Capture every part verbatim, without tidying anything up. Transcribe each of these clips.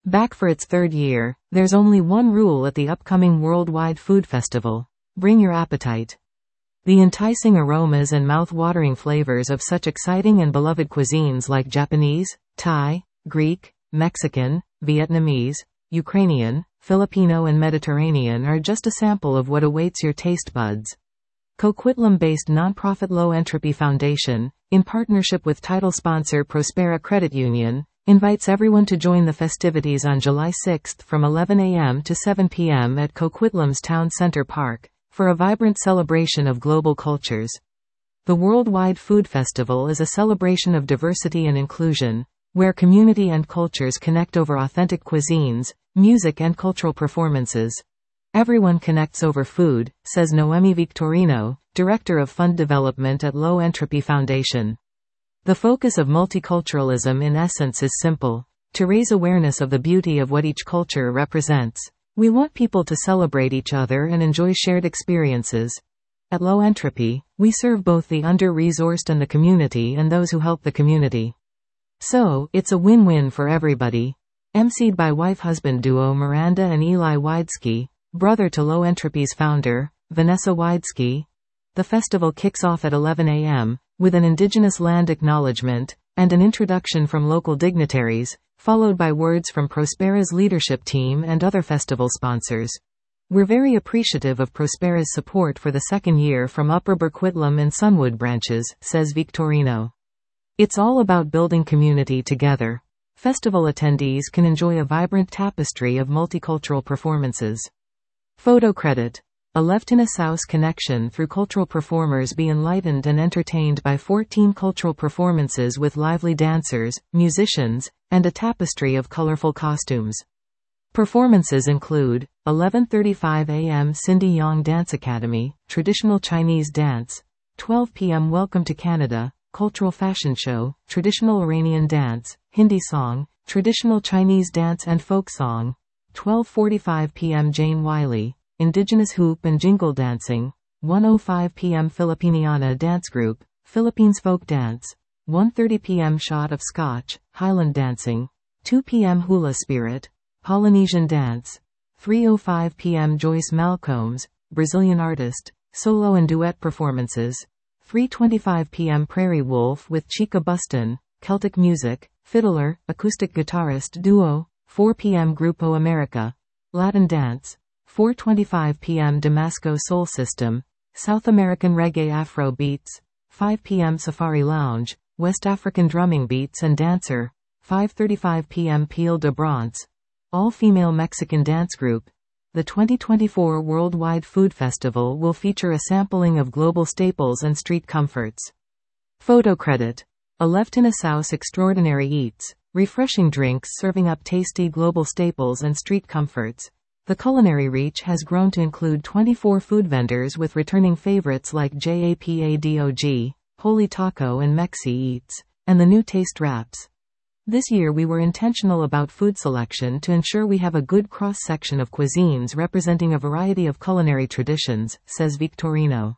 Back for its third year, there's only one rule at the upcoming Worldwide Food Festival. Bring your appetite. The enticing aromas and mouth-watering flavors of such exciting and beloved cuisines like Japanese, Thai, Greek, Mexican, Vietnamese, Ukrainian, Filipino and Mediterranean are just a sample of what awaits your taste buds. Coquitlam-based nonprofit Low Entropy Foundation, in partnership with title sponsor Prospera Credit Union, invites everyone to join the festivities on July sixth from eleven a m to seven p m at Coquitlam's Town Center Park, for a vibrant celebration of global cultures. The Worldwide Food Festival is a celebration of diversity and inclusion, where community and cultures connect over authentic cuisines, music and cultural performances. Everyone connects over food, says Noemi Victorino, Director of Fund Development at Low Entropy Foundation. The focus of multiculturalism in essence is simple: to raise awareness of the beauty of what each culture represents. We want people to celebrate each other and enjoy shared experiences. At Low Entropy, we serve both the under-resourced and the community and those who help the community. So, it's a win-win for everybody. emceed by wife-husband duo Miranda and Eli Widesky, brother to Low Entropy's founder, Vanessa Widesky. The festival kicks off at eleven a m, with an indigenous land acknowledgement, and an introduction from local dignitaries, followed by words from Prospera's leadership team and other festival sponsors. We're very appreciative of Prospera's support for the second year from Upper Burquitlam and Sunwood branches, says Victorino. It's all about building community together. Festival attendees can enjoy a vibrant tapestry of multicultural performances. Photo credit. A Leftina-South connection through cultural performers be enlightened and entertained by fourteen cultural performances with lively dancers, musicians, and a tapestry of colorful costumes. Performances include eleven thirty-five a m Cindy Yong Dance Academy, Traditional Chinese Dance, twelve p m Welcome to Canada, Cultural Fashion Show, Traditional Iranian Dance, Hindi Song, Traditional Chinese Dance and Folk Song, twelve forty-five p m Jane Wiley, Indigenous Hoop and Jingle Dancing, one oh five p m Filipiniana Dance Group, Philippines Folk Dance, one thirty p m Shot of Scotch, Highland Dancing, two p m Hula Spirit, Polynesian Dance, three oh five p m Joyce Malcolms, Brazilian Artist, Solo and Duet Performances, three twenty-five p m Prairie Wolf with Chica Buston, Celtic Music, Fiddler, Acoustic Guitarist Duo, four p m Grupo America, Latin Dance, four twenty-five p m Damasco Soul System, South American Reggae Afro Beats, five p m Safari Lounge, West African Drumming Beats and Dancer, five thirty-five p m Peel de Bronce, all-female Mexican dance group. The twenty twenty-four Worldwide Food Festival will feature a sampling of global staples and street comforts. Photo credit. A Leftina-South Extraordinary Eats, refreshing drinks serving up tasty global staples and street comforts. The culinary reach has grown to include twenty-four food vendors with returning favorites like JAPADOG, Holy Taco and Mexi Eats, and the new Taste Wraps. This year we were intentional about food selection to ensure we have a good cross-section of cuisines representing a variety of culinary traditions, says Victorino.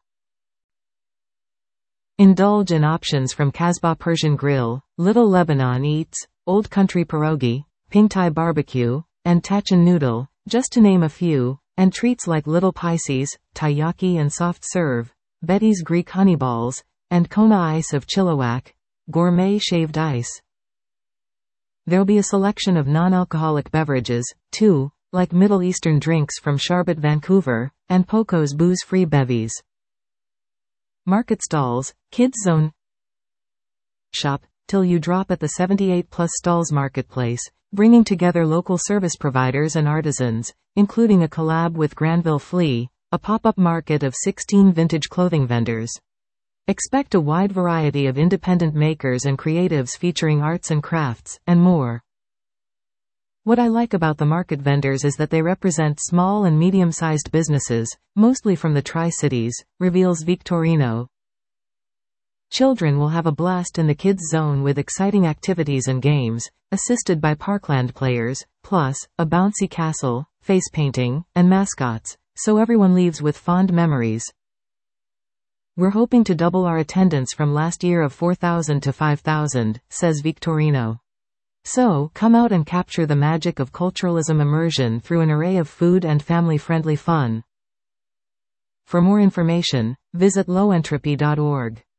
Indulge in options from Casbah Persian Grill, Little Lebanon Eats, Old Country Pierogi, Ping Thai Barbecue, and Tachin Noodle, just to name a few, and treats like Little Pisces, Taiyaki and Soft Serve, Betty's Greek Honey Balls, and Kona Ice of Chilliwack, Gourmet Shaved Ice. There'll be a selection of non-alcoholic beverages, too, like Middle Eastern drinks from Charbet Vancouver, and Poco's booze-free bevies. Market stalls, Kids Zone. Shop till you drop at the seventy-eight plus Stalls Marketplace, bringing together local service providers and artisans, including a collab with Granville Flea, a pop-up market of sixteen vintage clothing vendors. Expect a wide variety of independent makers and creatives featuring arts and crafts, and more. What I like about the market vendors is that they represent small and medium-sized businesses, mostly from the Tri-Cities, reveals Victorino. Children will have a blast in the Kids Zone with exciting activities and games, assisted by Parkland players, plus, a bouncy castle, face painting, and mascots, so everyone leaves with fond memories. We're hoping to double our attendance from last year of four thousand to five thousand, says Victorino. So, come out and capture the magic of culturalism immersion through an array of food and family-friendly fun. For more information, visit low entropy dot org.